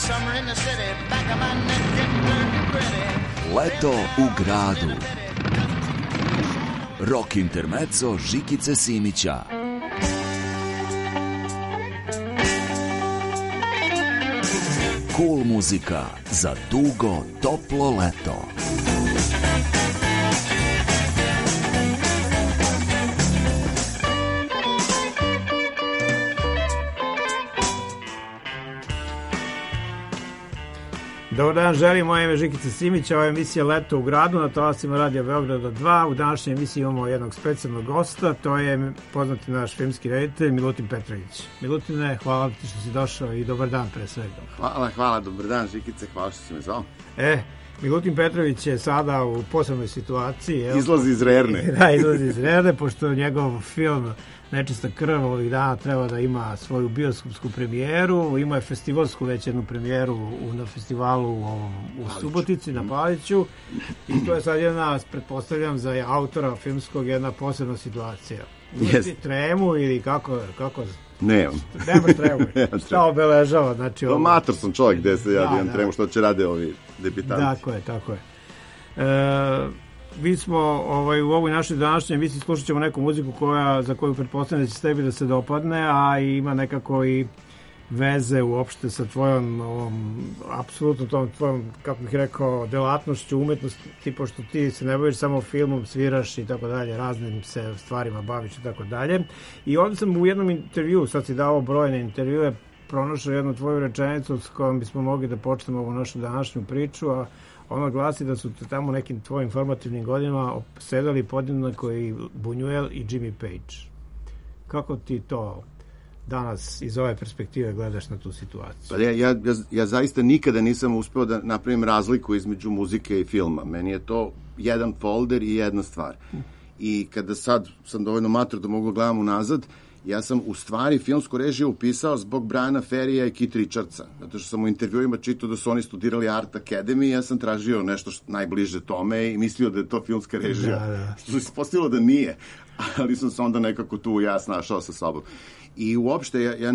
Leto u gradu. Rock intermezzo Žikice Simića. Cool muzika za dugo, toplo leto. Dobar dan, želim, moje ime Žikica Simića, ova emisija Leto u gradu na talasima Radio Beograda 2. U današnjoj emisiji imamo jednog specijalnog gosta, to je poznati naš filmski reditelj Milutin Petrović. Milutine, hvala ti što si došao i dobar dan pre svega. Hvala, dobar dan Žikice, hvala što si me zvao. Milutin Petrović je sada u posebnoj situaciji. Izlazi iz Rerne. Da, izlazi iz Rerne, pošto njegov film Nečista krv ovih dana treba da ima svoju bioskopsku premijeru. Ima je festivalsku već jednu premijeru na festivalu u Subotici, na Paliću. I to je sad jedna, pretpostavljam, za autora filmskog jedna posebna situacija. Yes. Tremu ili kako? Nemam. Nema tremu. Šta obeležava? Znači, mator sam čovjek gde se ja imam tremu, što će rade ovi debitanti. Tako je. Mi smo u ovoj našoj današnjoj emisiji slušat ćemo neku muziku za koju pretpostavljam da će tebi da se dopadne, a ima nekako i veze uopšte sa tvojom apsolutno tom tvojom, kako bih rekao, delatnošću, umetnosti, pošto ti se ne baviš samo filmom, sviraš i tako dalje, raznim se stvarima baviš i tako dalje. I ovdje sam u jednom intervju, sad si dao brojne intervjue, pronašao jednu tvoju rečenicu s kojom bismo mogli da počnemo ovu našu današnju priču, a ona glasi da su tamo nekim tvojim formativnim godinama sedali podjednako i Buñuel i Jimmy Page. Kako ti to danas iz ove perspektive gledaš na tu situaciju? Ja zaista nikada nisam uspeo da napravim razliku između muzike i filma. Meni je to jedan folder i jedna stvar. I kada sad sam dovoljno mator da mogu gledam unazad, ja sam u stvari filmsku režiju upisao zbog Briana Ferrya i Keith Richardsa. Zato što sam u intervjuima čitao da su oni studirali Art Academy, ja sam tražio nešto najbliže tome i mislio da je to filmska režija. Da. Što se ispostavilo da nije, ali sam se onda nekako tu ja snašao sa sobom. I uopšte, ja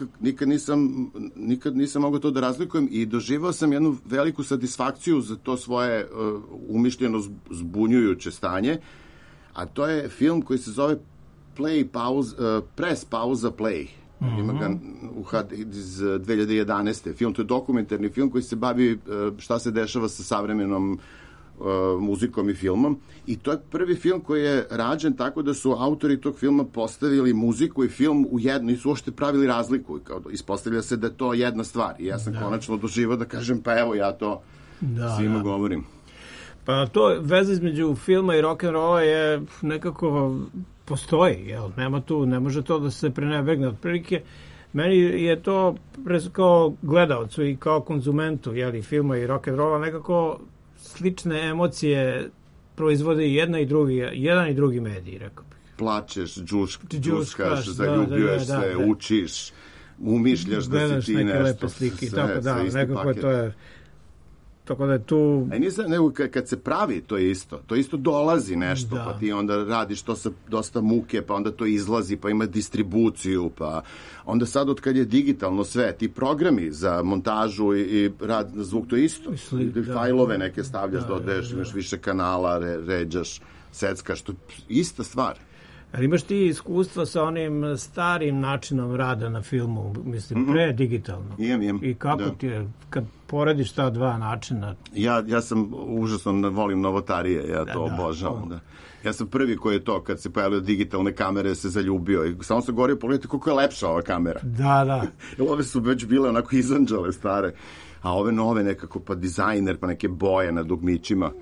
nikad nisam mogao to da razlikujem i doživao sam jednu veliku satisfakciju za to svoje umišljeno zbunjujuće stanje, a to je film koji se zove Press pauza play. Ima ga iz 2011. film, to je dokumentarni film koji se bavi šta se dešava sa savremenom muzikom i filmom. I to je prvi film koji je rađen tako da su autori tog filma postavili muziku i film u jedno, nisu uopšte pravili razliku. Ispostavlja se da je to jedna stvar. I ja sam konačno doživao da kažem, pa evo ja to svima govorim. Pa to veza između filma i rock'n'rolla je nekako postoji, jel? Nema tu, ne može to da se prenebegne otprilike. Meni je to kao gledalcu i kao konzumentu, jel, filma i rock'n'rolla nekako slične emocije proizvode jedan i drugi medij, rekao bih. Plačeš, džuskaš, zaljubljuješ se, učiš, umišljaš da si ti nešto. Lepe slike, tako da, nekako to je. Tako da je tu... nego kad se pravi, to isto dolazi nešto, pa ti onda radiš to sa dosta muke, pa onda to izlazi, pa ima distribuciju, pa onda sad od kad je digitalno sve, ti programi za montažu i rad na zvuk, to je isto. Fajlove neke stavljaš, dodaješ, imaš više kanala, ređaš, seckaš, to je ista stvar. Ali imaš ti iskustva sa onim starim načinom rada na filmu, mislim, pre-digitalno? Imam. I kako ti je, kad porediš ta dva načina? Ja sam užasno volim novotarije, ja to obožavam. Da. Ja sam prvi koji je to, kad se pojavljaju digitalne kamere, se zaljubio. I samo sam govorio, pogledajte koliko je lepša ova kamera. Da. Jer ove su već bile onako izanđale stare, a ove nove nekako, pa dizajner, pa neke boje na dugmićima.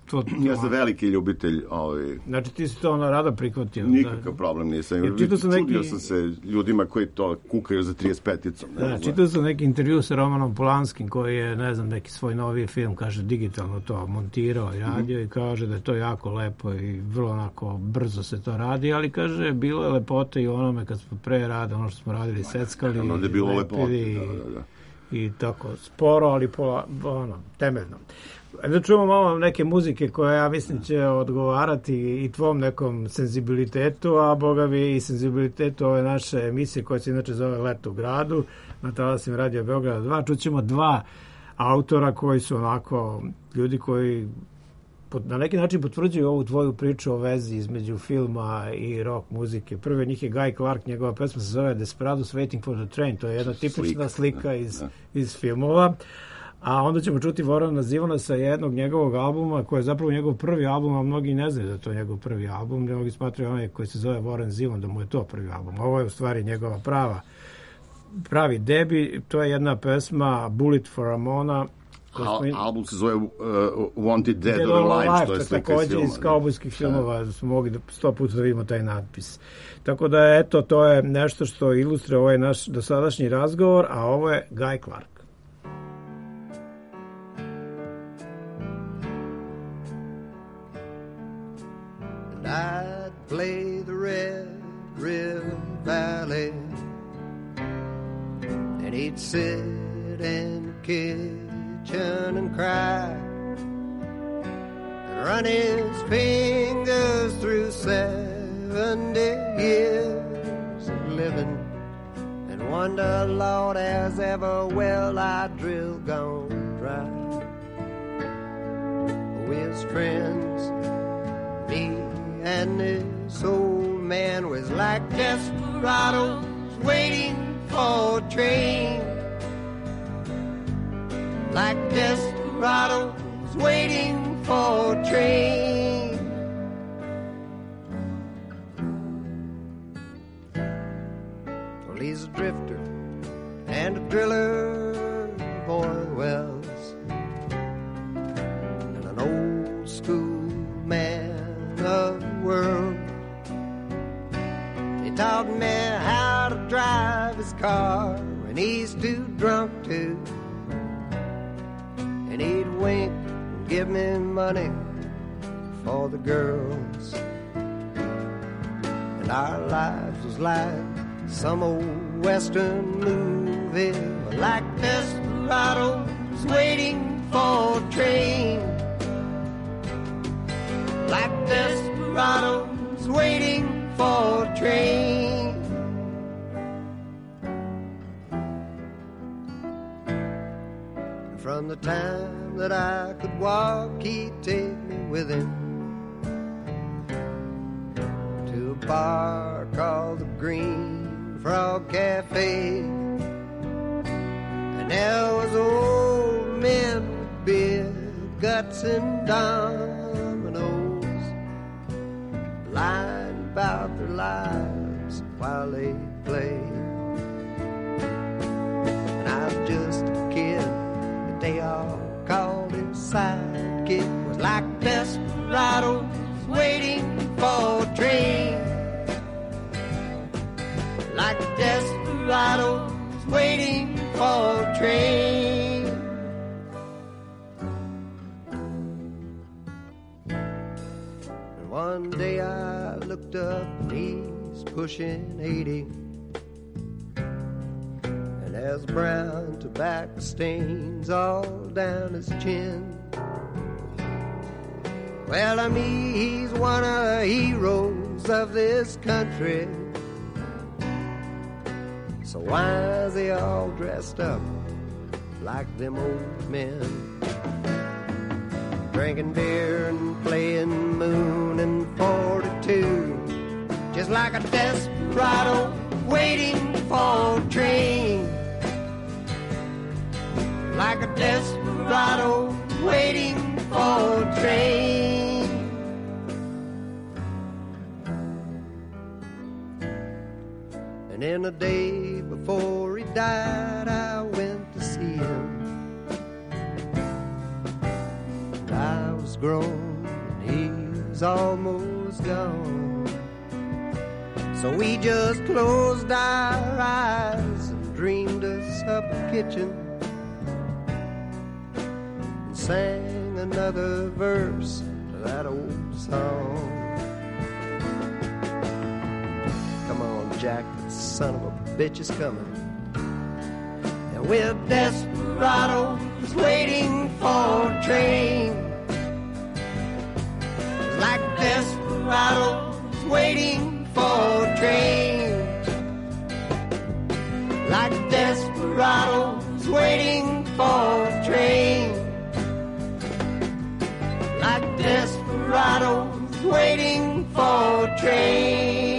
Ja sam veliki ljubitelj. Znači ti si to rado prihvatio? Nikakav problem nisam. Čudio sam se ljudima koji to kukaju za 35-icom. Čitao sam neki intervju sa Romanom Polanskim koji je, ne znam, neki svoj novi film, kaže, digitalno to montirao i radio i kaže da je to jako lepo i vrlo onako brzo se to radi, ali kaže, bilo je lepote i onome kad smo pre rade, ono što smo radili, seckali, ono je bilo lepote, i tako sporo, ali temeljno. Da čujemo malo neke muzike koje ja mislim će odgovarati i tvom nekom senzibilitetu, a boga mi i senzibilitetu ove naše emisije koja se inače zove Leto u gradu na talasima Radio Beograda 2. Čućemo dva autora koji su onako ljudi koji na neki način potvrđuju ovu tvoju priču o vezi između filma i rock muzike. Prvi od njih je Guy Clark, njegova pesma se zove Desperados Waiting for the Train, to je jedna tipična slika iz filmova. A onda ćemo čuti Vorana Zivana sa jednog njegovog albuma, koji je zapravo njegov prvi album, a mnogi ne znaju da je to njegov prvi album, mnogi smatraju onaj koji se zove Warren Zevon, da mu je to prvi album. Ovo je u stvari njegova pravi debi, to je jedna pesma Bullet for Ramona. Album se zove Wanted Dead or Alive, to je slika iz filma. Iz kaubojskih filmova, da smo mogli 100 puta da vidimo taj natpis. Tako da, eto, to je nešto što ilustruje ovaj naš dosadašnji razgovor, a ovo je Guy Clark. I'd play the Red River Valley, and he'd sit in the kitchen and cry, and run his fingers through 70 years of living, and wonder, Lord, has ever well I drill gone dry. With friends, me and this old man was like desperados waiting for a train, like desperados waiting for a train. Well, he's a drifter and a driller of oil wells, and an old school man of the world. He taught me how to drive his car when he's too drunk to, and he'd wink and give me money for the girls. And our lives was like some old western movie, like desperados waiting for a train, like desperados waiting for a train. And from the time that I could walk, he'd take me with him to a bar called the Green Frog Cafe. And there was old men with beer guts and dominoes, lying about their lives while they played. And I was just a kid, but they all called him sidekick. Was like desperados waiting for a train, like desperados waiting for a train. And one day I looked up and he's pushing 80, and there's brown tobacco stains all down his chin. Well, to me, he's one of the heroes of this country. So why is he all dressed up like them old men, drinking beer and playing Moon and 42, just like a desperado waiting for a train, like a desperado waiting for a train. And in the day before he died, I went to see him, and I was grown and he was almost gone. So we just closed our eyes and dreamed us up a kitchen and sang another verse to that old song. Come on, Jack, the son of a bitch is coming, and we're desperados waiting for a train, like desperados waiting for a train, like desperados waiting for a train, like desperados waiting for a train.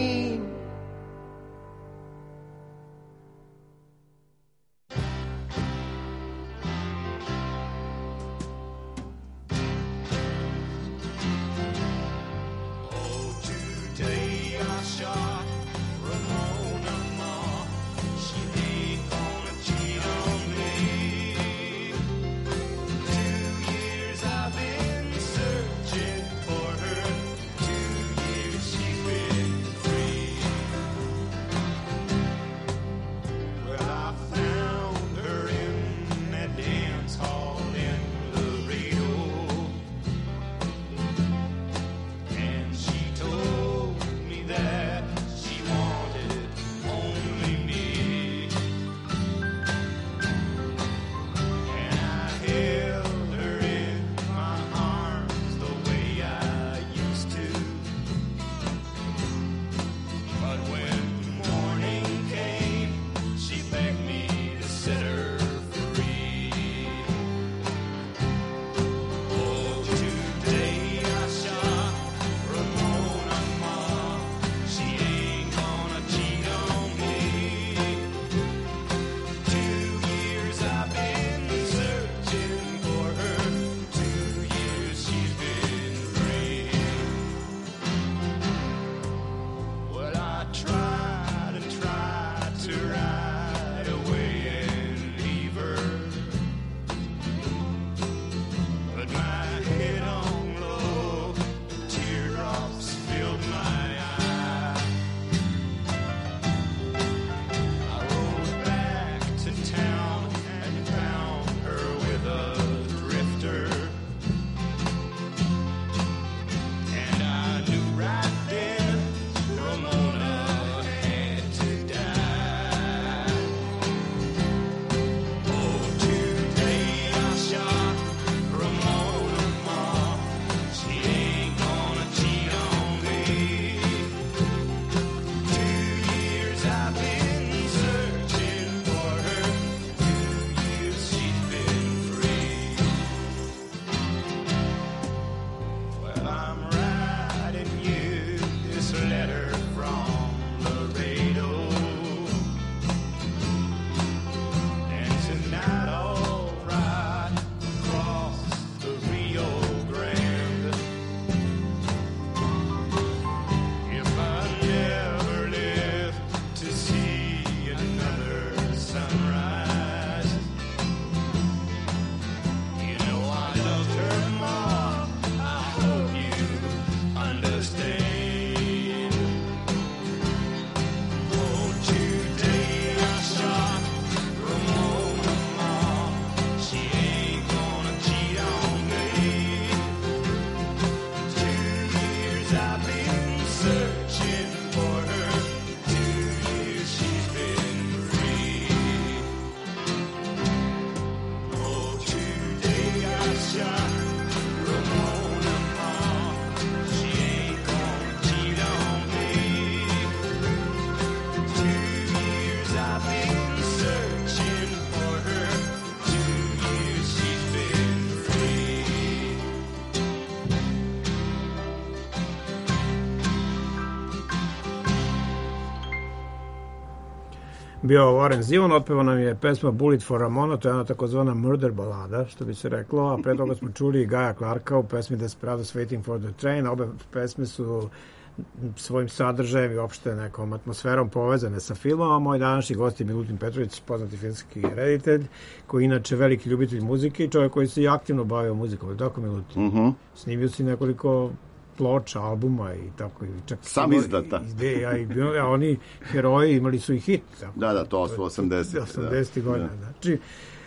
bio Warren Zevon, otpevao nam je pesma Bullet for Ramona, to je ona takozvana murder balada, što bi se reklo, a pre toga smo čuli Gaja Clarka u pesmi Desperados Waiting for the Train. Obe pesme su svojim sadržajem i opšte nekom atmosferom povezane sa filmom, a moj današnji gost je Milutin Petrović, poznati filmski reditelj, koji je inače veliki ljubitelj muzike i čovjek koji se i aktivno bavio muzikom. Je tako, Milutin? Snimio si nekoliko ploča, albuma i tako. Čak sam izdata. Ideja i a oni heroji imali su i hit. Tako. Da, to su 80. 80. godina. Znači,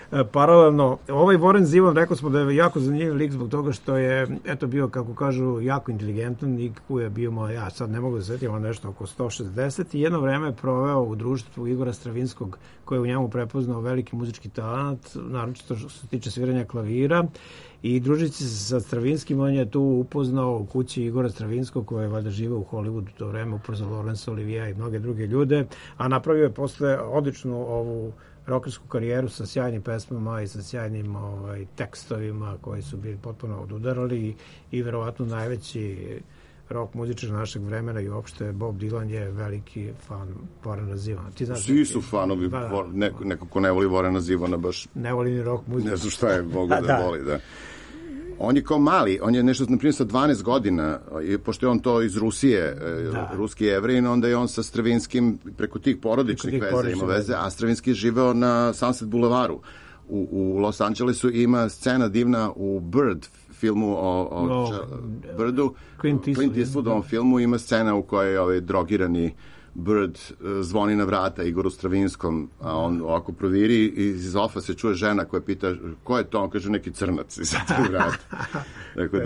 paralelno. Ovaj Warren Zevon, rekao smo da je jako zanimljiv lik zbog toga što je, eto, bio, kako kažu, jako inteligentan i koji je bio, ja sad ne mogu da setim, on nešto oko 160 i jedno vreme je proveo u društvu Igora Stravinskog, koji je u njemu prepoznao veliki muzički talent, naročito što se tiče sviranja klavira. I družići se sa Stravinskim, on je tu upoznao u kući Igora Stravinskog, koji je valjda živeo u Hollywoodu to vreme, upoznao Laurence Olivier i mnoge druge ljude, a napravio je posle odličnu ovu rokersku karijeru sa sjajnim pesmama i sa sjajnim tekstovima koji su bili potpuno odudarali i verovatno najveći rock muzičar našeg vremena i uopšte Bob Dylan je veliki fan Warrena Zevona. Svi su fanovi, neko ko ne voli Warrena Zevona baš... Ne voli ni rock muziku. Ne znam šta je mogu da voli, da. On je kao mali, on je nešto, na primjer, sa 12 godina, pošto je on to iz Rusije, ruski Jevrin, onda je on sa Stravinskim, preko tih porodičnih veza ima veze, a Stravinski je živeo na Sunset Boulevardu u Los Angelesu i ima scena divna u Bird filmu o Birdu, Clint Eastwoodovom filmu, ima scena u kojoj drogirani Bird zvoni na vrata Igoru Stravinskom, a on ovako proviri i iz ofa se čuje žena koja pita ko je to, on kaže neki crnac iz vrata. Dakle,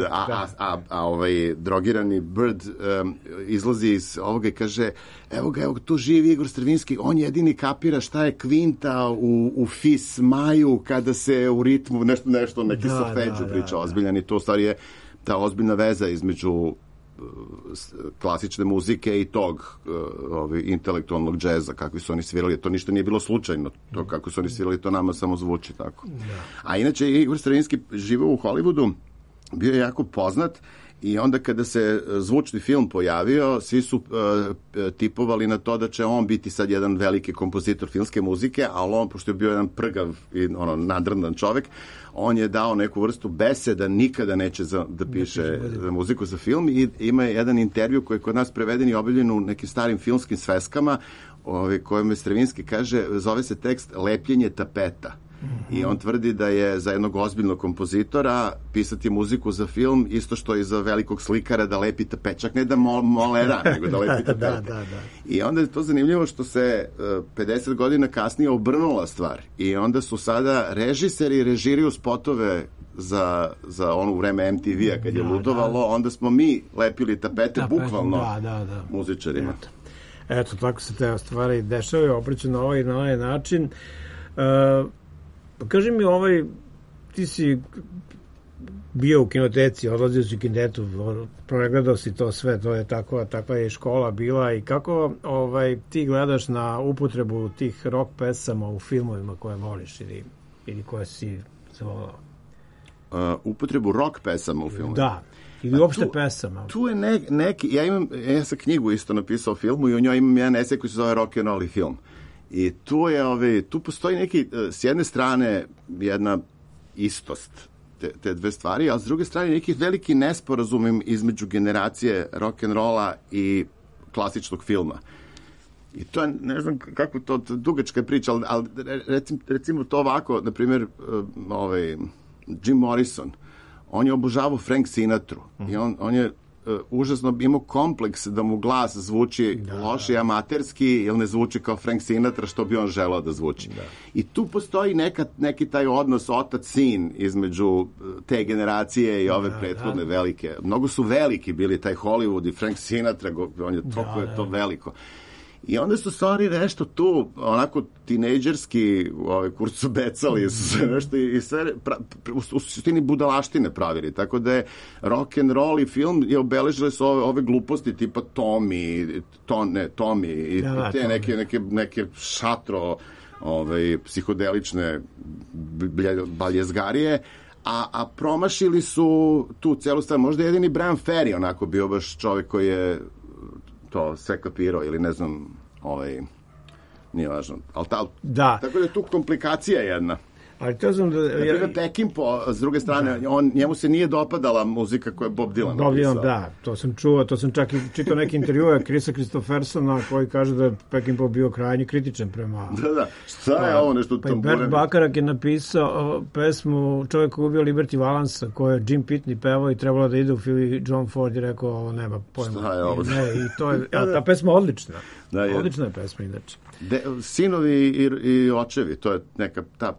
drogirani Bird izlazi iz ovoga i kaže evo ga, tu živi Igor Stravinski, on jedini kapira šta je kvinta u Fis Maju kada se u ritmu nešto neki solfeđu priča ozbiljan i to stvari je ta ozbiljna veza između klasične muzike i tog intelektualnog džeza kakvi su oni svirali. To ništa nije bilo slučajno. To kako su oni svirali, to nama samo zvuči tako. A inače, Igor Stravinski živeo u Hollywoodu, bio je jako poznat i onda kada se zvučni film pojavio, svi su tipovali na to da će on biti sad jedan veliki kompozitor filmske muzike, ali on, pošto je bio jedan prgav i nadrndan čovek, on je dao neku vrstu beseda, nikada neće da piše muziku za film i ima jedan intervju koji je kod nas preveden i objavljen u nekim starim filmskim sveskama, kojom je Stravinski kaže, zove se tekst Lepljenje tapeta. I on tvrdi da je za jednog ozbiljnog kompozitora pisati muziku za film isto što i za velikog slikara da lepi tapet, čak ne da molera, nego da lepi tapet. I onda je to zanimljivo što se 50 godina kasnije obrnula stvar i onda su sada režiseri režiraju spotove za ono vreme MTV-a kad je ludovalo, onda smo mi lepili tapete bukvalno muzičarima. Eto, tako se te stvari dešavaju, opreću na ovaj način. Kaži mi, ti si bio u kinoteci, odlazio si u kinetu, pregledao si to sve, to je takva je škola bila i kako ti gledaš na upotrebu tih rock pesama u filmovima koje voliš ili koje si zavolao? Upotrebu rock pesama u filmovima? Da. Ili uopšte pesama. Tu je neki, ja sam knjigu isto napisao o filmu i u njoj imam jedan esej koji se zove Rock and Roll film. I tu postoji neki, s jedne strane, jedna istost te dve stvari, a s druge strane neki veliki nesporazum između generacije rock'n'rolla i klasičnog filma. I to je, ne znam kako to dugačka priča, ali recimo to ovako, na primjer, Jim Morrison, on je obožavao Frank Sinatru i on je užasno imao kompleks da mu glas zvuči loše i amaterski ili ne zvuči kao Frank Sinatra što bi on želao da zvuči. I tu postoji neki taj odnos otac-sin između te generacije i ove prethodne velike. Mnogo su veliki bili taj Hollywood i Frank Sinatra, on je toliko je to veliko. I onda su stvari nešto tu, onako tinejdžerski kurcu becali su se nešto i sve u suštini budalaštine pravili, tako da je rock and roll i film je obeležile su ove gluposti tipa Tommy i te neke šatro psihodelične baljezgarije, a promašili su tu celu stvar. Možda jedini Brian Ferry onako bio baš čovjek koji je to sve kapirao ili ne znam, nije važno. Tako da je tu komplikacija jedna. Ali to znam da... Naprimjer, Peckinpah, s druge strane, njemu se nije dopadala muzika koju je Bob Dylan napisao. Bob Dylan, da, to sam čuo, to sam čak i čitao neke intervjue Chrisa Christophersona koji kaže da je Peckinpah bio krajnje kritičan prema... Da, šta je ovo nešto tambure? Bert Bacharach je napisao pesmu Čovjek koji ubio Liberty Valansa, koju je Jim Pitney pevao i trebalo da ide u Philly John Ford i rekao, ovo nema pojma. Šta je ovo? I to je, ta pesma odlična. Odlična je pesma, inače. Sinovi i očevi, to je neka ta priča. Ta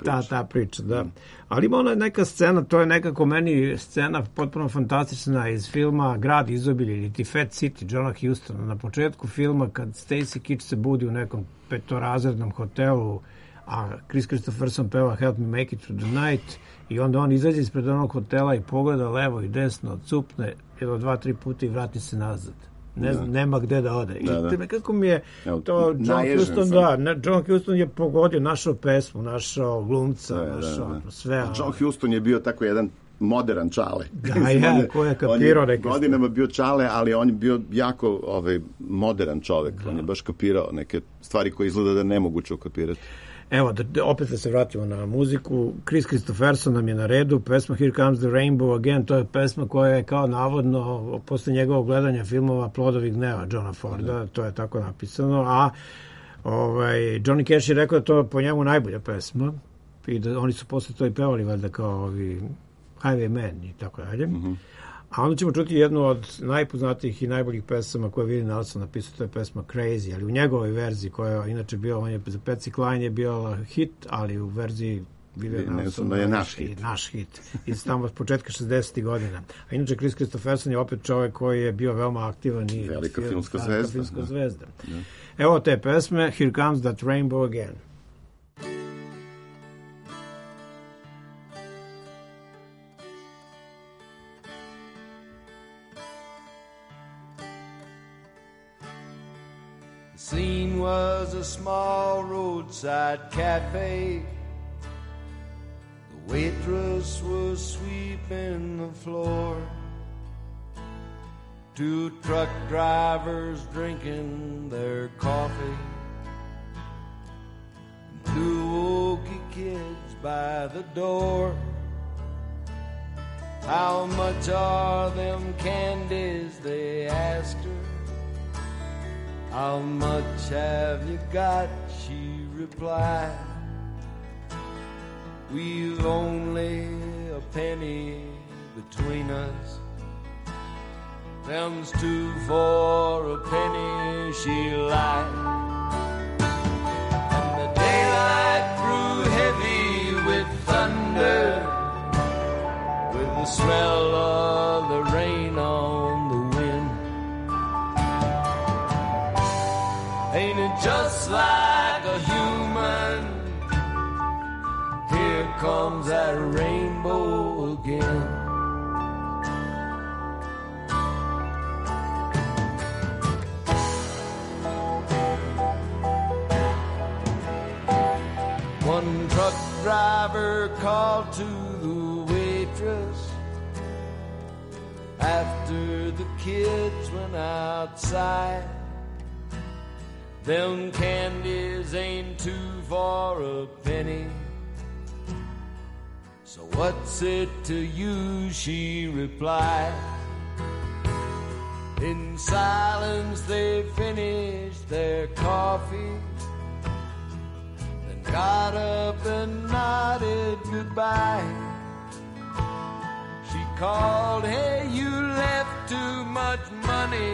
priča, da. Ali ima ona neka scena, to je nekako meni scena potpuno fantastična iz filma Grad izobilja ili ti Fat City, Johna Hustona. Na početku filma kad Stacy Keach se budi u nekom petorazrednom hotelu, a Chris Christopherson peva Help Me Make It Through the Night i onda on izađe ispred onog hotela i pogleda levo i desno, cupne, jedno 2-3 puta i vrati se nazad. Nema gde da ode. I nekako mi je to John Huston, John Huston je pogodio, našao pesmu, našao glumca, našao sve. John Huston je bio tako jedan modern čale. Ko je kapirao neke stvari. Godinama bio čale, ali on je bio jako modern čovek. On je baš kapirao neke stvari koje izgleda da je nemoguće ukapirati. Evo, opet da se vratimo na muziku. Chris Christopherson nam je na redu, pesma Here Comes the Rainbow Again, to je pesma koja je kao navodno posle njegovog gledanja filmova Plodovi gneva Johna Forda, to je tako napisano, a Johnny Cash je rekao da to je po njemu najbolja pesma i da oni su posle to i pevali valjda kao ovi Highwaymen i tako dalje. A onda ćemo čuti jednu od najpoznatijih i najboljih pesama koje Willie Nelson napisao, to je pesma Crazy, ali u njegovoj verziji koja je inače bio, on je za Patsy Cline je bio hit, ali u verziji Willie Nelson je naš hit. Iz tamo od početka 60. godina. A inače Chris Christopherson je opet čovjek koji je bio veoma aktivan i velika filmska zvezda. Evo te pesme, Here Comes That Rainbow Again. The scene was a small roadside cafe. The waitress was sweeping the floor. 2 truck drivers drinking their coffee. And 2 okie kids by the door. How much are them candies, they asked her. How much have you got, she replied. We've only a penny between us. Them's 2 for a penny, she lied. And the daylight grew heavy with thunder, with the smell of the rain on the wind. Ain't it just like a human? Here comes that rainbow again. One truck driver called to the waitress after the kids went outside. Them candies ain't 2 for a penny. So what's it to you, she replied. In silence they finished their coffee, then got up and nodded goodbye. She called, hey, you left too much money.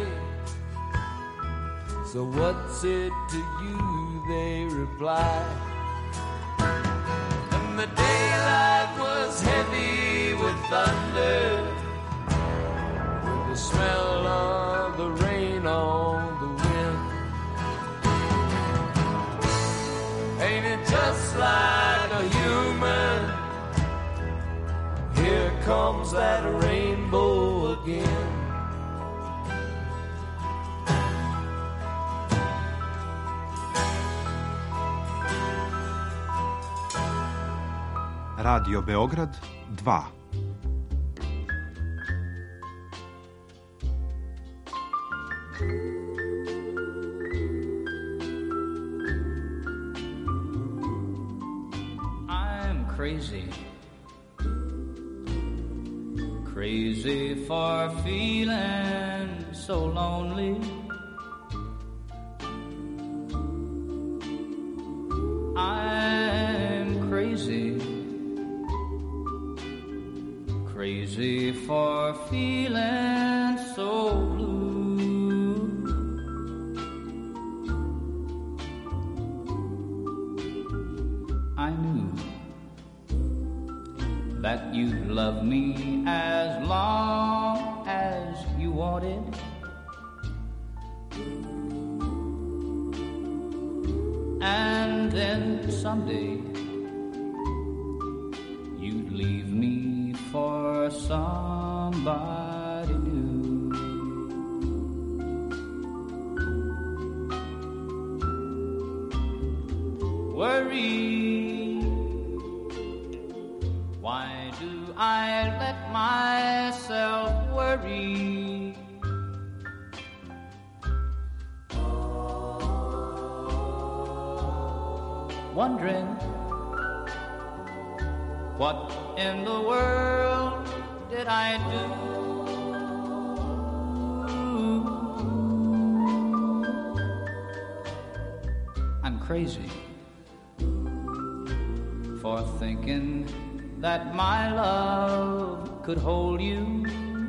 So what's it to you, they replied. And the daylight was heavy with thunder, with the smell of the rain on the wind. Ain't it just like a human? Here comes that rainbow again. Radio Beograd 2. I'm crazy, crazy for feeling so lonely. I'm crazy, crazy for feeling so blue. I knew that you'd love me as long as you wanted. And then someday you'd leave me for somebody new. Worry, why do I let myself worry? Wondering what in the world did I do? I'm crazy for thinking that my love could hold you.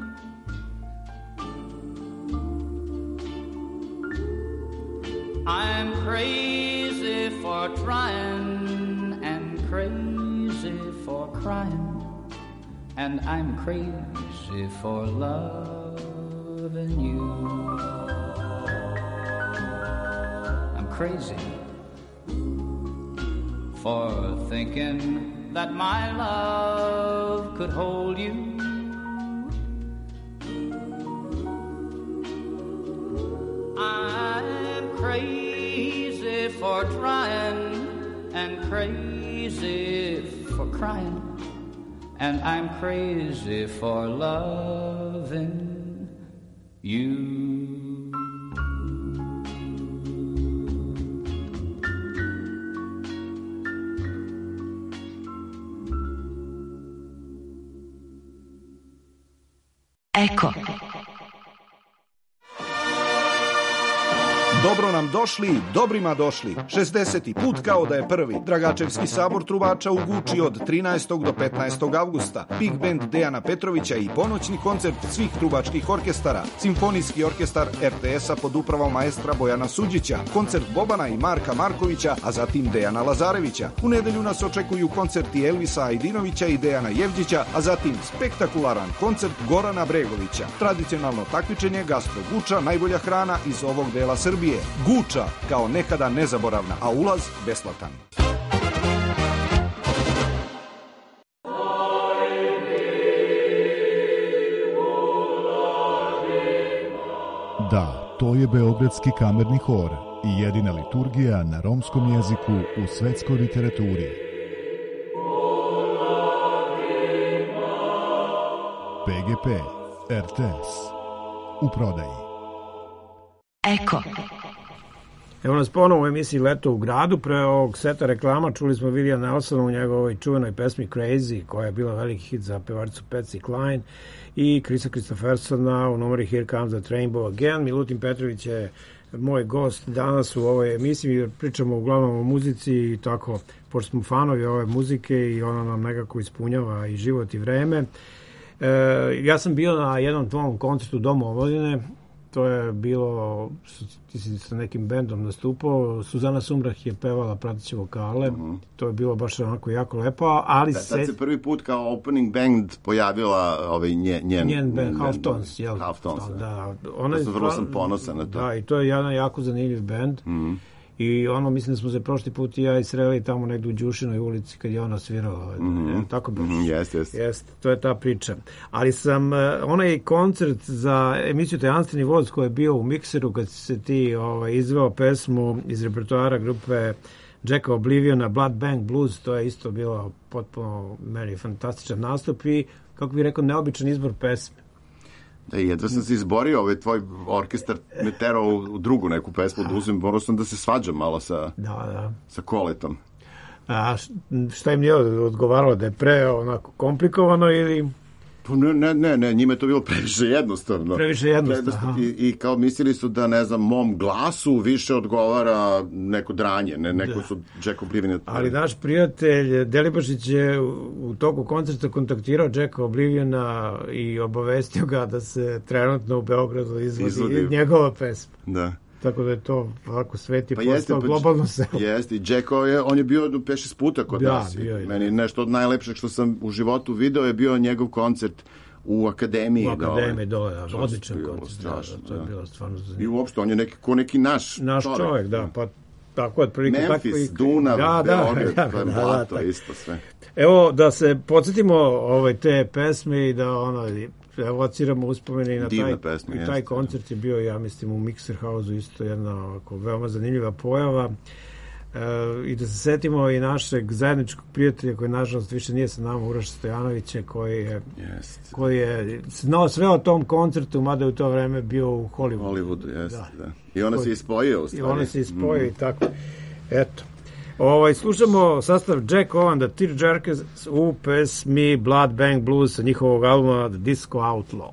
I'm crazy for trying and crazy for crying, and I'm crazy for loving you. I'm crazy for thinking that my love could hold you. I'm crazy for trying and crazy for crying, and I'm crazy for loving you. Eko. Dobro nam došli, dobrima došli. 60. put kao da je prvi. Dragačevski sabor trubača u Guči od 13. do 15. avgusta. Big band Dejana Petrovića i ponoćni koncert svih trubačkih orkestara. Simfonijski orkestar RTS-a pod upravom maestra Bojana Suđića. Koncert Bobana i Marka Markovića, a zatim Dejana Lazarevića. U nedelju nas očekuju koncerti Elvisa Ajdinovića i Dejana Jevđića, a zatim spektakularan koncert Gorana Bregovića. Tradicionalno takmičenje Gastro Guča, najbolja hrana iz ovog dela Srbije. Guča kao nekada nezaboravna, a ulaz besplatan. Da, to je Beogradski kamerni hor i jedina liturgija na romskom jeziku u svetskoj literaturi. PGP, RTS, u prodaji. Eko. Evo nas ponovo u emisiji Leto u gradu. Pre ovog seta reklama čuli smo William Nelsona u njegovoj čuvenoj pesmi Crazy, koja je bila veliki hit za pevaricu Patsy Cline, i Chrisa Kristoffersona u numeri Here Comes the Rainbow Again. Milutin Petrović je moj gost danas u ovoj emisiji. Pričamo uglavnom o muzici i tako, pošto smo fanovi ove muzike i ona nam nekako ispunjava i život i vreme. Ja sam bio na jednom tvom koncertu Doma omladine. To je bilo, ti si sa nekim bendom nastupao, Suzana Sumrah je pevala prateće vokale, to je bilo baš onako jako lepo, ali Tad se prvi put kao opening band pojavila njen band, Half Tones, jel? Half Tones, da. Vrlo sam ponosan na to. Da, i to je jedan jako zanimljiv band. I mislim da smo se prošli put i ja i sreli tamo negdje u Đušinoj ulici kad je ona svirala. Tako bi. Jeste, to je ta priča. Ali sam onaj koncert za emisiju Tajanstveni voz koji je bio u mikseru kad se ti izveo pesmu iz repertoara grupe Jacka Obliviona, Blood Bank Blues, to je isto bilo potpuno meni fantastičan nastup i, kako bih rekao, neobičan izbor pesme. Da, jedva sam se izborio, tvoj orkestar me terao u drugu neku pesmu da uzmem, morao sam da se svađam malo sa Koletom. A šta im nije odgovaralo, da je pre onako komplikovano ili... Ne, njima je to bilo previše jednostavno. I kao mislili su da, ne znam, mom glasu više odgovara neko dranje, neko su Jack Oblivion. Ali naš prijatelj Delibašić je u toku koncerta kontaktirao Jacka Obliviona i obavestio ga da se trenutno u Beogradu izvodi njegova pesma. Da. tako da je to ovako svet je Pa postao globalno selo. Jeste, i Jack on je bio 5-6 puta kod nas. Bio je. Meni nešto od najlepšeg što sam u životu video je bio njegov koncert u Akademiji. U Akademiji dole, odličan koncert. To je bilo stvarno zanimljivo. I uopšte, on je neki naš čovjek, da, pa tako je prilike. Memphis, Dunav, Beograd, to je blato, isto sve. Evo, da se podsjetimo te pesme i da evociramo uspomene i na taj koncert je bio, ja mislim, u Mixer House-u isto jedna veoma zanimljiva pojava. I da se setimo i našeg zajedničkog prijatelja koji nažalost više nije sa nama, Uroš Stojanovića, koji je znao sve o tom koncertu, mada je u to vreme bio u Hollywoodu. Jeste, da. I ona se ispojio u stvari. I ona se ispojio i tako. Eto. Slušamo sastav Jack Owen, The Tearjerkers u pesmi Blood Bank Blues sa njihovog albuma The Disco Outlaw.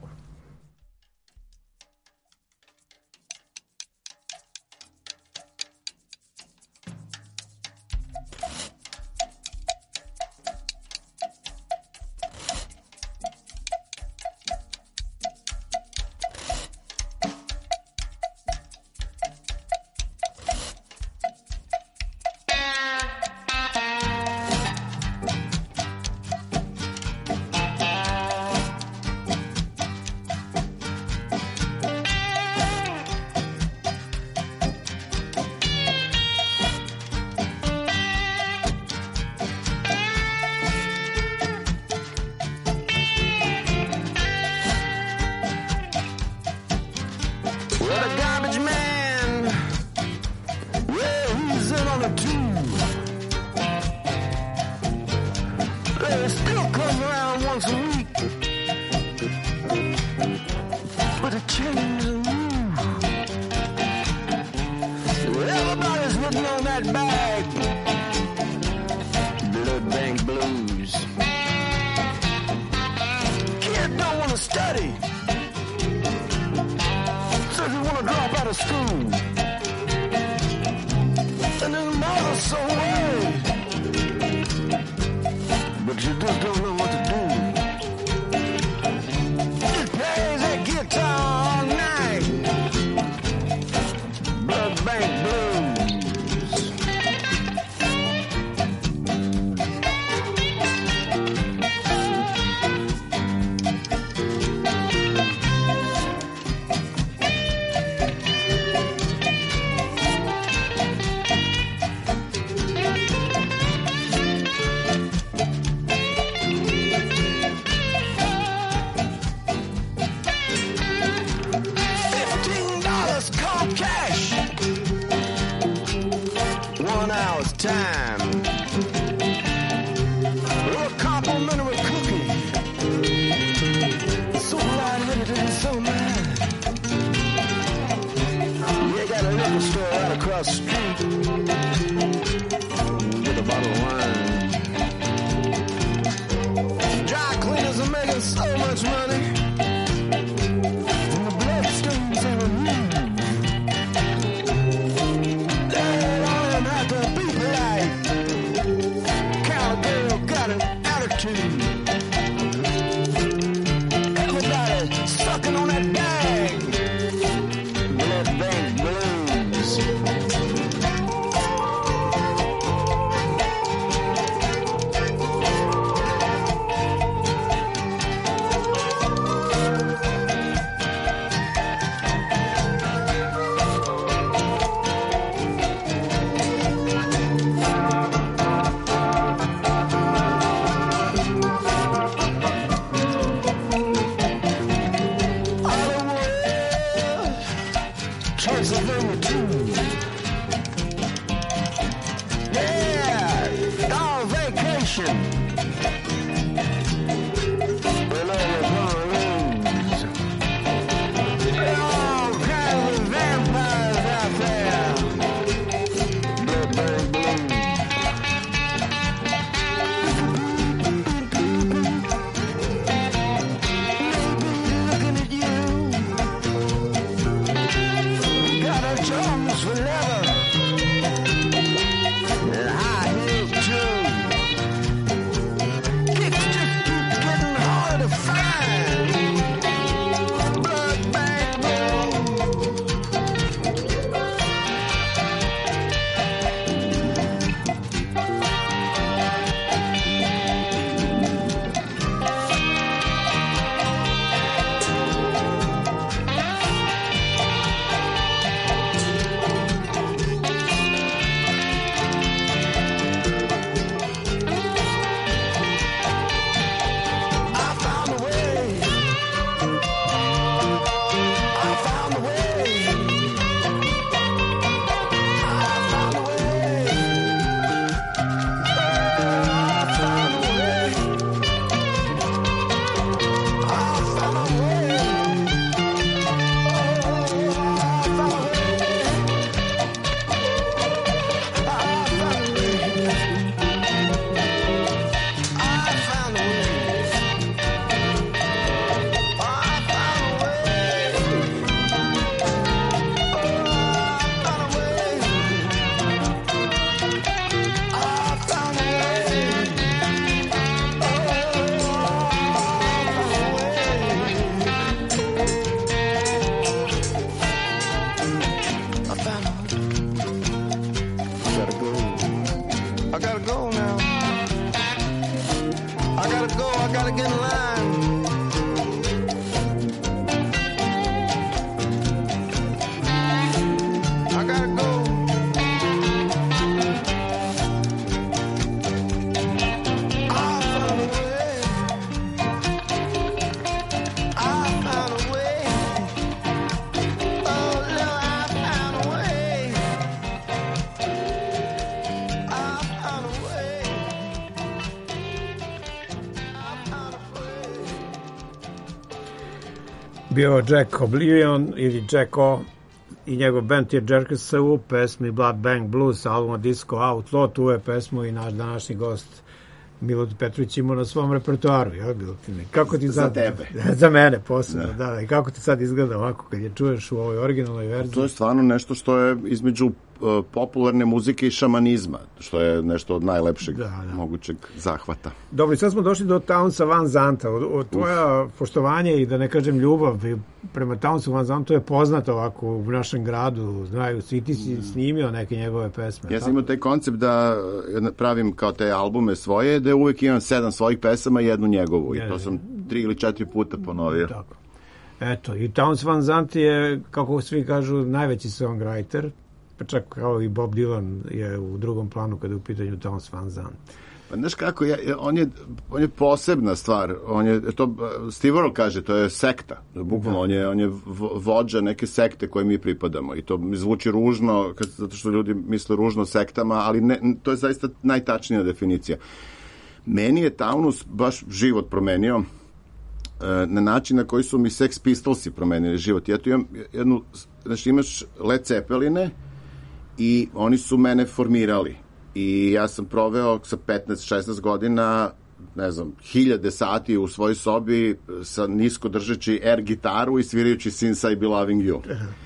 bio Jack Oblivion ili Jack O i njegov band je Jerkers u pesmi Blood Bank Blues, albuma Disco Outlaw. Tu je pesmu i naš današnji gost Milot Petrović imao na svom repertoaru. Kako ti za sad, tebe. Za mene posebno, da. I kako ti sad izgleda ovako kad je čuješ u ovoj originalnoj verziji? To je stvarno nešto što je između popularne muzike i šamanizma, što je nešto od najlepšeg mogućeg zahvata. Dobro, i sad smo došli do Townsa Van Zanta. Tvoja poštovanje i da ne kažem ljubav prema Townsu Van Zantu je poznata ovako u našem gradu. Znaju, svi ti si snimio neke njegove pesme. Ja sam imao taj koncept da pravim kao te albume svoje, da uvek imam 7 svojih pesama i jednu njegovu. I to sam 3 ili 4 puta ponovio. Tako. Eto, i Towns Van Zandt je, kako svi kažu, najveći songwriter, pa čak kao i Bob Dylan je u drugom planu kada je u pitanju Towns Van Zandt. Pa znaš kako, on je posebna stvar. Steve Earle kaže, to je sekta. Bukvalno, on je vođa neke sekte koje mi pripadamo. I to mi zvuči ružno, zato što ljudi misle ružno o sektama, ali to je zaista najtačnija definicija. Meni je Towns baš život promenio na način na koji su mi Sex Pistolsi promenili život. Ja tu imam znači imaš Led Zeppeline i oni su mene formirali. I ja sam proveo sa 15-16 godina, ne znam, 1000 sati u svojoj sobi sa nisko držeći air gitaru i svirajući Since I Be Loving You.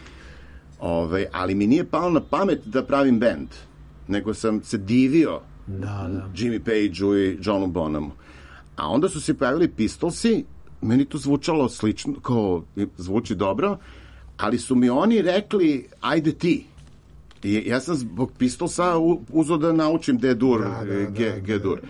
Ali mi nije palo na pamet da pravim band, nego sam se divio Jimmy Pageu i Johnu Bonamu. A onda su se pojavili Pistolsi, meni to zvučalo slično, kao zvuči dobro, ali su mi oni rekli, ajde ti. I ja sam zbog Pistolsa uzeo da naučim D-dur, G-dur.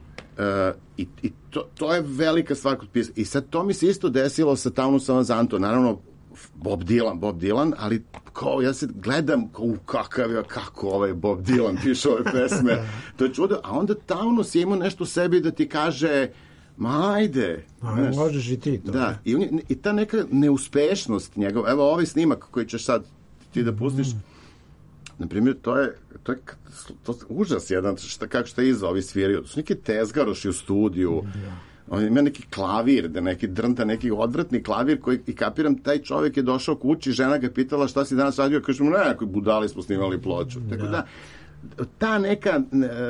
I to je velika stvar kod Pistolsa. I sad to mi se isto desilo sa Townsom Van Zantom. Naravno, Bob Dylan, ali kao ja se gledam, kako ovaj Bob Dylan piše ove pesme. To je čudo. A onda Towns je imao nešto u sebi da ti kaže, ma ajde. Možeš i ti to. Da, i ta neka neuspešnost njegova. Evo ovaj snimak koji ćeš sad ti da pustiš, na primjer, to je užas jedan, šta iza ovi sviraju. To su neki tezgaroši u studiju, on ima neki klavir, neki drnta, neki odvratni klavir koji, i kapiram, taj čovjek je došao kući, žena ga pitala šta si danas radio, kažem, nekoj budali smo snimali ploču. Tako da, ta neka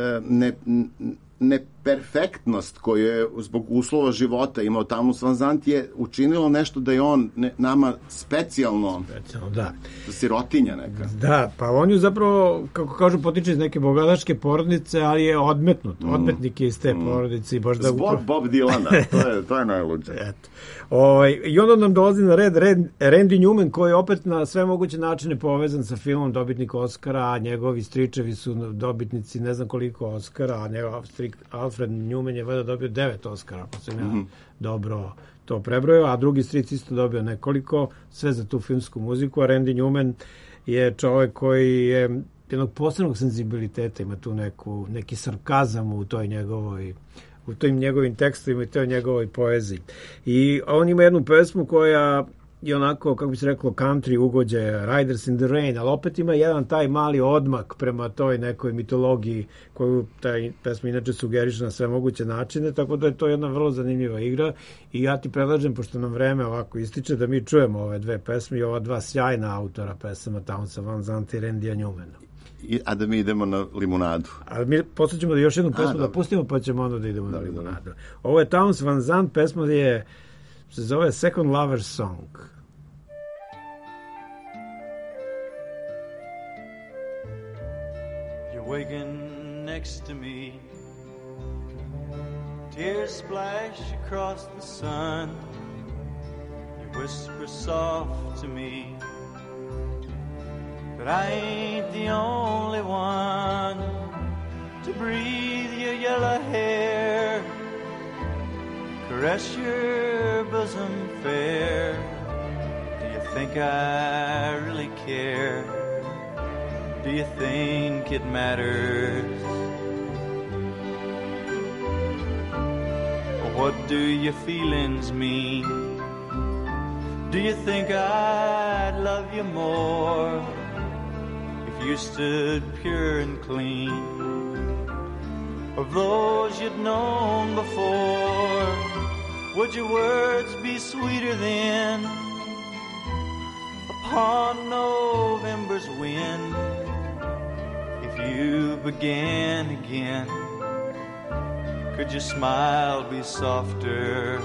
neperfektnost koju je zbog uslova života imao Towns Van Zandt je učinilo nešto da je on nama specijalno sirotinja neka. Da, pa on je zapravo, kako kažu, potiče iz neke bogataške porodice, ali je odmetnut. Odmetnik je iz te porodice. I zbog Bob Dylana, to je najluđe. Eto. I onda nam dolazi na red Randy Newman, koji je opet na sve moguće načine povezan sa filmom, dobitnik Oscara, a njegovi stričevi su dobitnici ne znam koliko Oscara, a njegov Alfred Newman je vada dobio 9 Oscara, pa sam ja dobro to prebrojao, a drugi stric isto dobio nekoliko, sve za tu filmsku muziku, a Randy Newman je čovjek koji je jednog posebnog senzibiliteta, ima tu neki sarkazam u toj njegovoj, u tim njegovim tekstovima i toj njegovoj poeziji. I on ima jednu pesmu koja je onako, kako bi se reklo, country ugođe, Riders in the Rain, ali opet ima jedan taj mali odmak prema toj nekoj mitologiji koju taj pesma inače sugeriše na sve moguće načine, tako da je to jedna vrlo zanimljiva igra i ja ti predlažem, pošto nam vreme ovako ističe, da mi čujemo ove dve pesme i ova dva sjajna autora pesama Townsa Van Zandta i Randyja Newmana. A da mi idemo na limunadu. Ali mi posjećamo da još jednu pesmu da pustimo, pa ćemo onda da idemo na limunadu. Ovo je Towns Van Zandt, pesma se zove Second Lover's Song. You're waking next to me, tears splash across the sun, you whisper soft to me, but I ain't the only one to breathe your yellow hair, caress your bosom fair. Do you think I really care? Do you think it matters? What do your feelings mean? Do you think I'd love you more if you stood pure and clean? Of those you'd known before, would your words be sweeter then? upon November's wind. If you began again, could your smile be softer?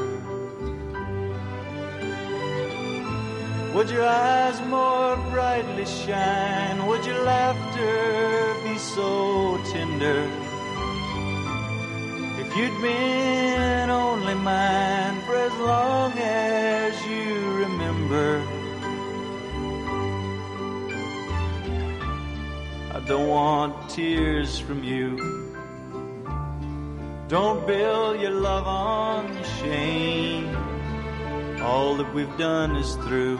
Would your eyes more brightly shine? Would your laughter be so tender? If you'd been only mine for as long as you remember. I don't want tears from you. Don't build your love on shame. All that we've done is through,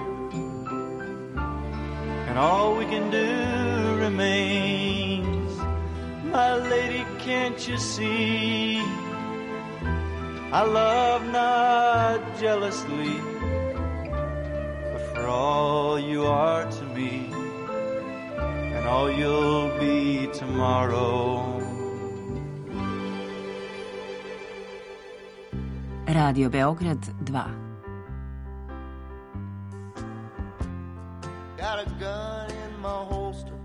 and all we can do remains. My lady, can't you see? I love not jealously, but for all you are to me, and all you'll be tomorrow. Radio Beograd 2. Got a gun in my holster,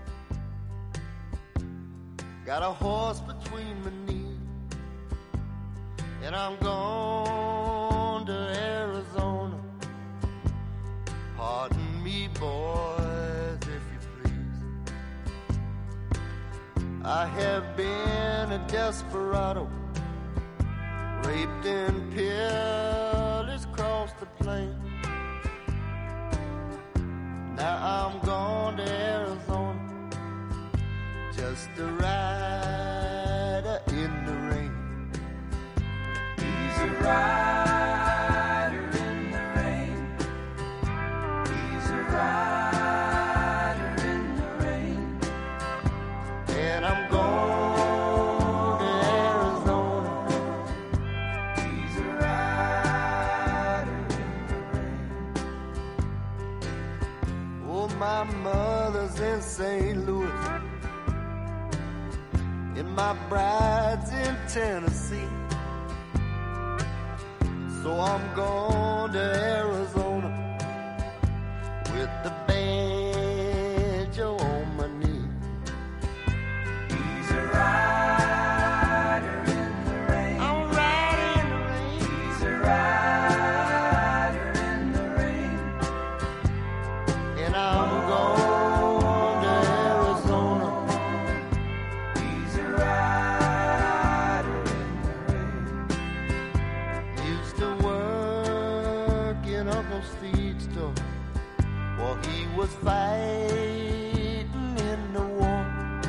got a horse between my knees, and I'm going to Arizona. Pardon me, boys, if you please. I have been a desperado, raped and pillaged across the plain. Now I'm going to Arizona, just a rider in the rain. He's a rider in the rain. He's a rider in the rain. And I'm going to Arizona. He's a rider in the rain. Oh, my mother's in St. Louis, and my bride's in Tennessee. So I'm going to Arizona with the banjo on my knee. He's a rider in the rain. I'm riding in the rain. He's a rider in the rain. And I'm going to Arizona. He's a rider in the rain. Used to work in Uncle Steve's store while he was fighting in the war.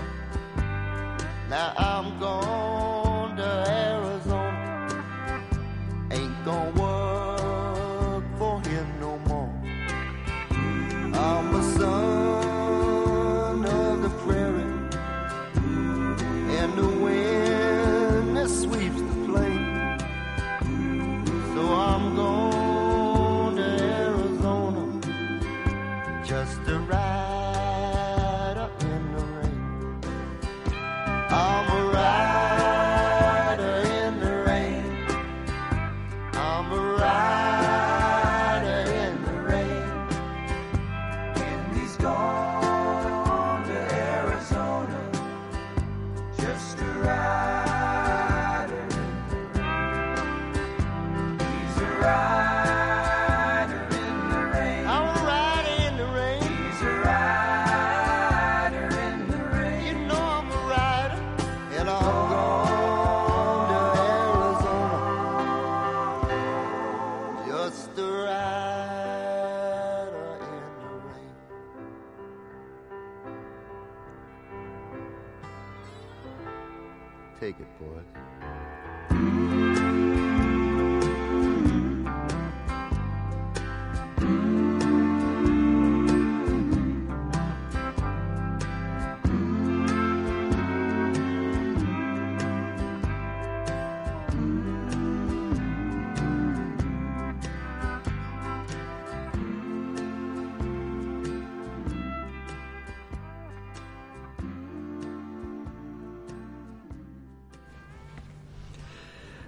Now I'm going to Arizona, ain't gonna work for him no more. I'm a son of the prairie, and the wind that sweeps the plain. So I'm going to Arizona, just a rider in the rain. I'm a rider in the rain. I'm a rider in the rain. And he's gone to Arizona, just a rider in the rain. He's a rider in the rain. I'm a rider in the rain. He's a rider in the rain. You know I'm a rider, and I'm going to Arizona, just a rider in the rain. Take it, boys.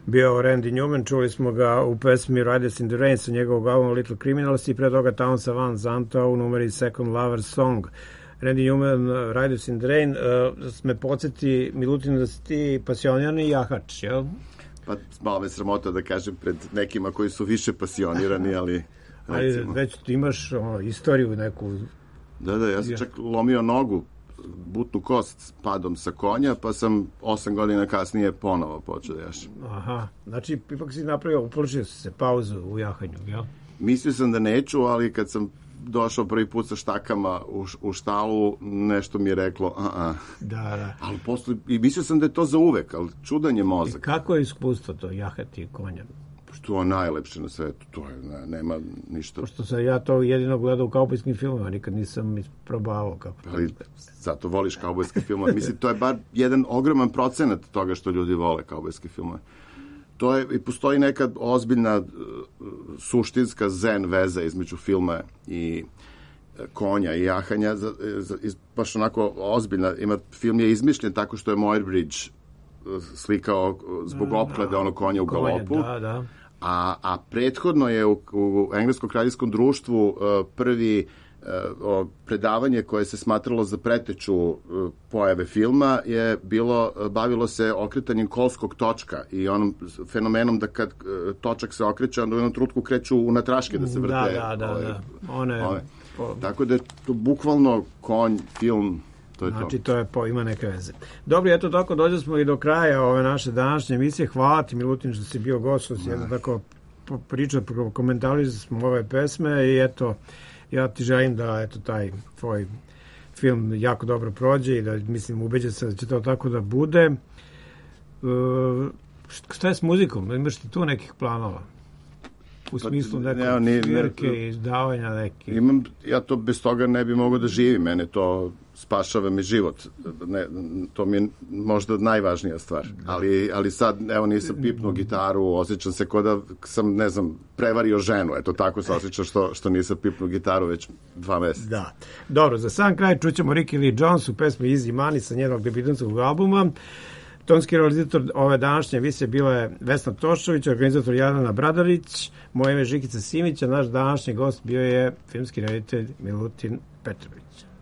bio Randy Newman, čuli smo ga u pesmi Riders in the Rain sa njegovog albuma Little Criminals i pre toga Townsa Van Zanta u numeri Second Lover's Song. Randy Newman, Riders in the Rain, me podsjeti, Milutin, da si ti pasionirani jahač, jel? Pa malo me sramota da kažem pred nekima koji su više pasionirani, ali... Ali već ti imaš istoriju neku... Da, ja sam čak lomio nogu, butnu kost padom sa konja, pa sam 8 godina kasnije ponovo počeo da jašem. Aha, znači ipak si napravio, upložio si se pauzu u jahanju, jel? Mislio sam da neću, ali kad sam došao prvi put sa štakama u štalu, nešto mi je reklo, Da. Ali posle, i mislio sam da je to za uvek, ali čudan je mozak. I kako je iskustvo to, jahati konja? Što je najlepše na svetu, to je, nema ništa. Pošto sam ja to jedino gledao u kaubojskim filmima, nikad nisam isprobavao kako to. Ali zato voliš kaubojske filmove. Mislim, to je bar jedan ogroman procenat toga što ljudi vole kaubojske filmove. To je, i postoji neka ozbiljna suštinska zen veza između filma i konja i jahanja, baš onako ozbiljna. Film je izmišljen tako što je Muybridge slikao zbog opklade ono konja u galopu. Da. A prethodno je u Engleskom kraljevskom društvu prvi predavanje koje se smatralo za preteču pojave filma je bavilo se okretanjem kolskog točka i onom fenomenom da kad točak se okreće, onda u jednom trenutku kreću unatraške da se vrte. Da. Tako da je to bukvalno konj, film. Znači, to je ima neke veze. Dobro, eto tako dođe smo i do kraja ove naše današnje emisije. Hvala ti, Milutin, što si bio gost, što si jedno tako pričao, komentali smo ove pesme i eto, ja ti želim da eto taj tvoj film jako dobro prođe i da, mislim, ubeđen sam da će to tako da bude. Šta je s muzikom? Imaš ti tu nekih planova? U smislu nekog svirke, izdavanja neke? Imam, ja to bez toga ne bi mogao da živim, mene to spašava mi život. To mi je možda najvažnija stvar. Ali sad, evo, nisam pipnuo gitaru, osjećam se kao da sam, ne znam, prevario ženu. Eto, tako se osjećam što nisam pipnuo gitaru već 2 meseca. Da. Dobro, za sam kraj čućemo Ricky Lee Jones u pesmi Easy Money sa njenog debitanskog albuma. Tonski realizator ove današnje emisije bila je Vesna Tošović, organizator Jelena Bradarić, moje ime je Žikica Simić, a naš današnji gost bio je filmski reditelj Milutin Petrović.